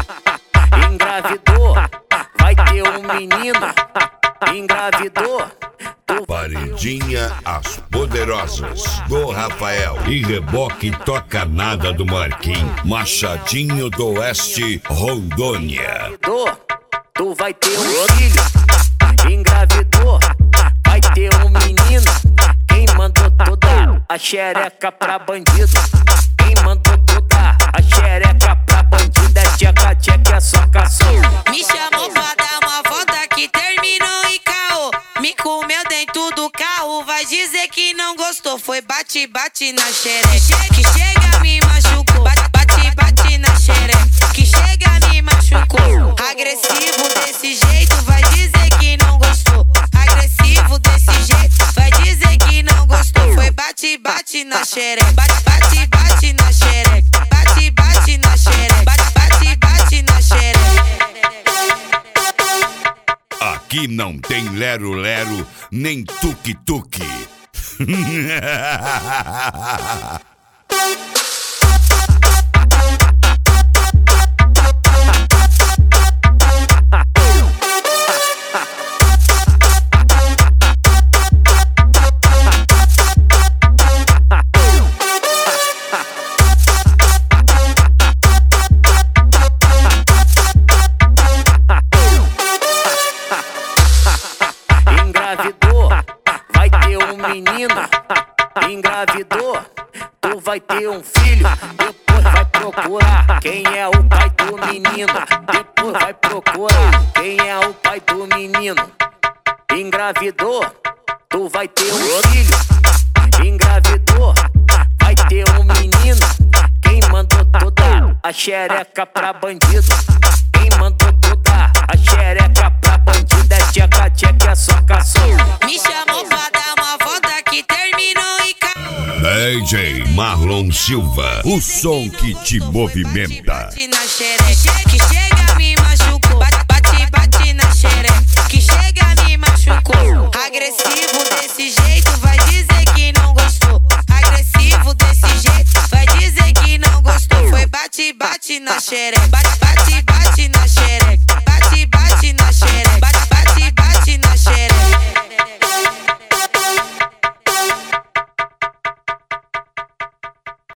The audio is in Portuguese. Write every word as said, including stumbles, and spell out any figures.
Engravidou, vai ter um menino. Engravidou. Paredinha As Poderosas do Rafael e Reboque Toca Nada do Marquinhos, Machadinho do Oeste, Rondônia. Tu vai ter um filho. Engravidou, vai ter um menino. Quem mandou toda a xereca pra bandido? Quem mandou toda a xereca pra bandido? É tcheca, tcheca, é soca, soca. Me chamou pra dar uma volta que terminou em caô. Me comeu dentro do carro, vai dizer que não gostou. Foi bate, bate na xereca, que chega me machucou. Bate, bate, bate na xereca, que chega me machucou. Agressivo desse jeito, vai dizer que não gostou. Agressivo desse jeito, vai dizer que não gostou. Foi bate, bate na xereca, bate, bate, bate na xereca, bate, bate na xereca, bate, bate, bate na xereca. Aqui não tem lero-lero, nem tuque-tuque. Engravidou, vai ter um menino. Engravidou, tu vai ter um filho. Depois vai procurar quem é o pai do menino. Depois vai procurar quem é o pai do menino. Engravidou, tu vai ter um filho. Engravidou, vai ter um menino. Quem mandou toda a xereca pra bandido? Quem mandou toda a xereca pra bandido? É tcheca, tcheca, é soca, soca. Me chamou pra dar uma volta que terminou em ca... D J Marlon Silva, o som que te movimenta. Bate na xereca, que chega me machucou. Bate, bate, bate na xereca, que chega me machucou. Agressivo desse jeito, vai dizer que não gostou. Agressivo desse jeito, vai dizer que não gostou. Foi bate, bate na xereca.